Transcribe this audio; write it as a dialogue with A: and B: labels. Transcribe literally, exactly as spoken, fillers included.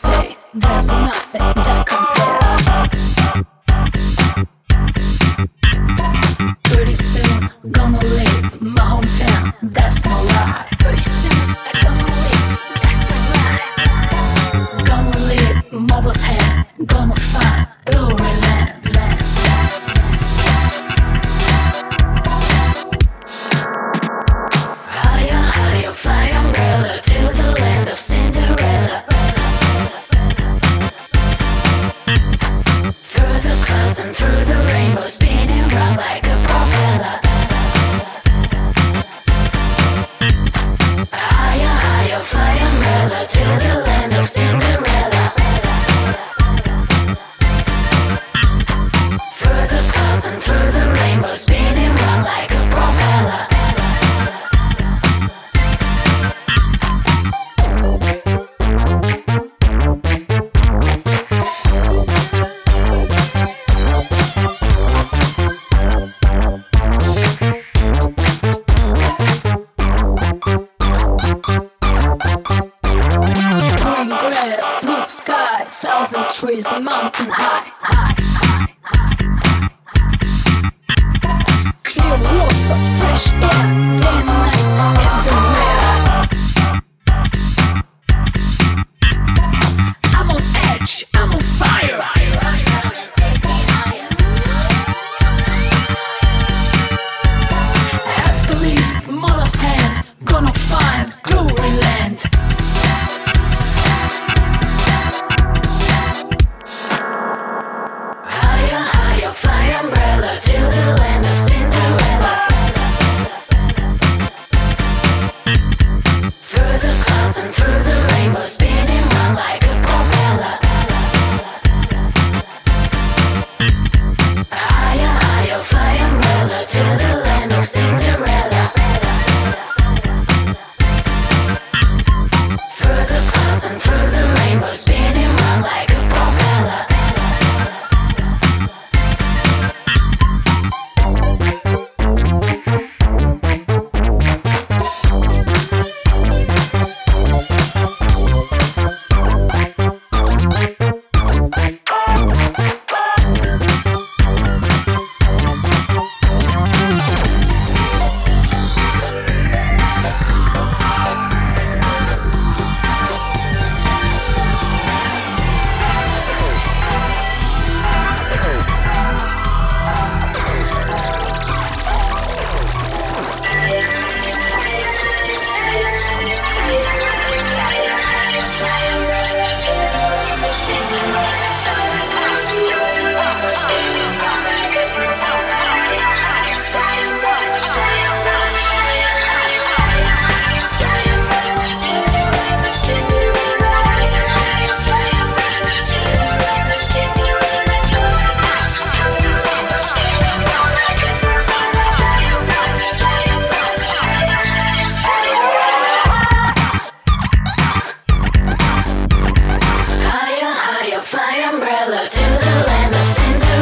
A: say there's nothing that compares. Pretty soon, gonna leave my hometown, that's no lie. Pretty soon, I'm gonna leave, that's no lie. Gonna leave mother's hand, gonna find glory land. Higher, higher, fly umbrella to the land of Cinderella. Through the clouds and through the rainbow, spinning round like a propeller. Higher, higher, fly umbrella to the land of Cinderella. Through the clouds and through the rainbow, spinning round like a propeller. Thousand trees, mountain high, high, high, high, high, high. Clear water, fresh air, day and night, everywhere. I'm on edge, I'm on fire. I have to leave mother's hand, gonna find glory land. Fly umbrella to the land of Cinderella. Through the clouds and through the rainbow, spinning round like a propeller. Higher, higher, fly umbrella to the land of Cinderella. Through the clouds and through the rainbow, spinning round like a propeller. Fly umbrella to the land of Cinderella.